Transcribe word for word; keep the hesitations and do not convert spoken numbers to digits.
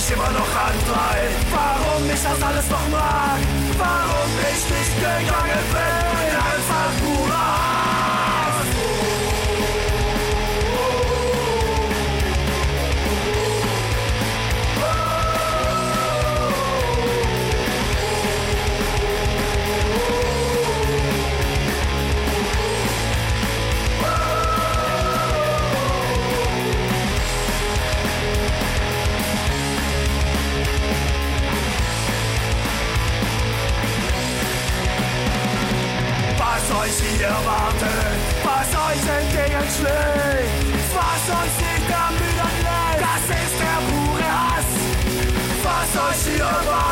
ich immer noch antreibt. Warum ich das alles noch mag, warum ich nicht gegangen bin, einfach purer Hass. Was euch hier erwartet, was euch entgegenschlägt, was uns nicht ermüdet lässt, das ist der pure Hass. Was euch hier erwartet.